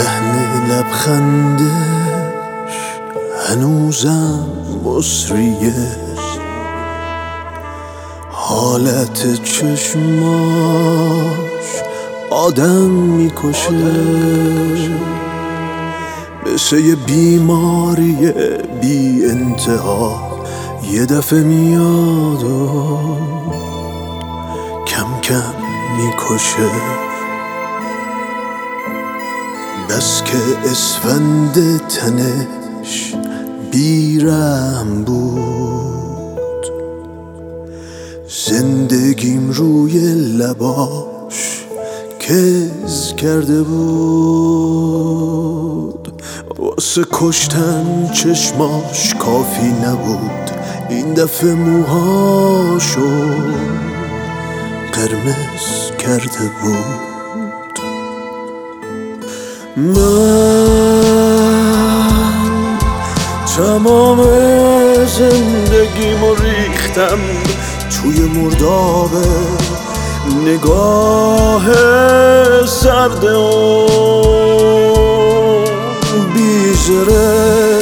لحن لبخندش هنوزم مصریه، حالت چشماش آدم میکشه، مثل یه بیماری بی انتها یه دفعه میاد و کم کم میکشه. بس که اسفند تنش بیرم بود، زندگیم روی لباش کز کرده بود. واسه کشتن چشماش کافی نبود، این دفعه موهاشو قرمز کرده بود. من تمام زندگیمو ریختم توی مرداب نگاه سرد اون بیزره.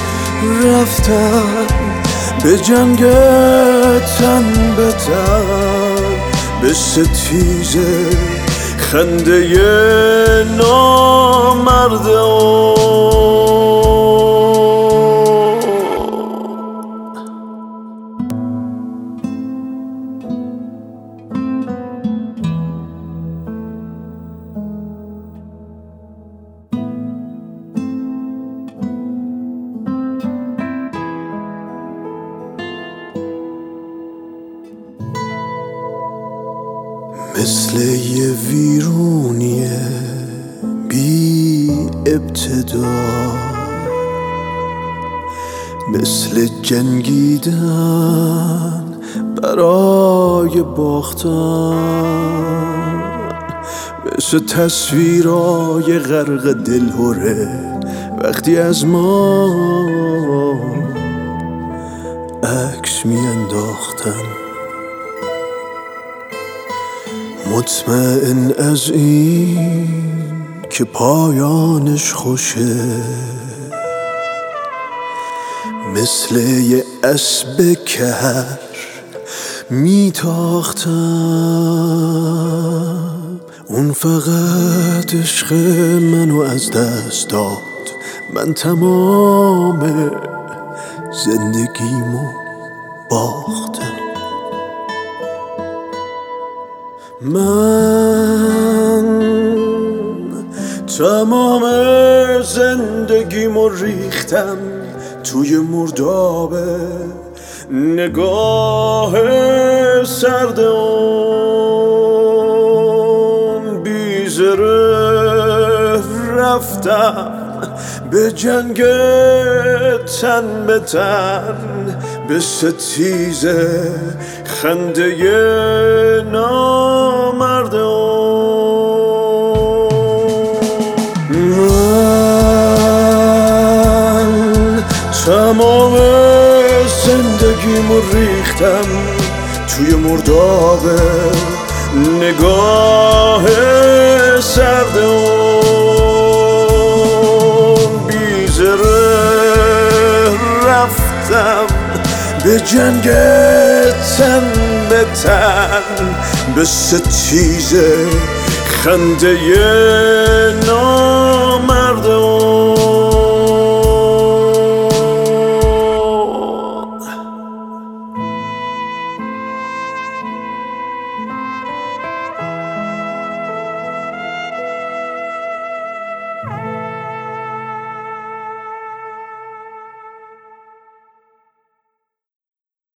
رفتم به جنگ تن به تن، به ستیزه خنده نامرد مثل یه ویرونیه بی ابتدا، مثل جنگیدن برای باختن، مثل تصویرای غرق دلهوره وقتی از ما عکس میانداختن. مطمئن از این که پایانش خوشه، مثل یه اسب کهر میتاختم. اون فقط عشق منو از دست داد، من تمام زندگیمو باختم. من تمام زندگیمو ریختم توی مرداب نگاه سرد اون بیزره. رفتم به جنگ تن به تن، به ستیزه خنده نامرد من تمام زندگیمو ریختم توی مرداب نگاه سرد اون بیزره. رفتم به جنگ تن به تن، به ستیزه خنده نامرد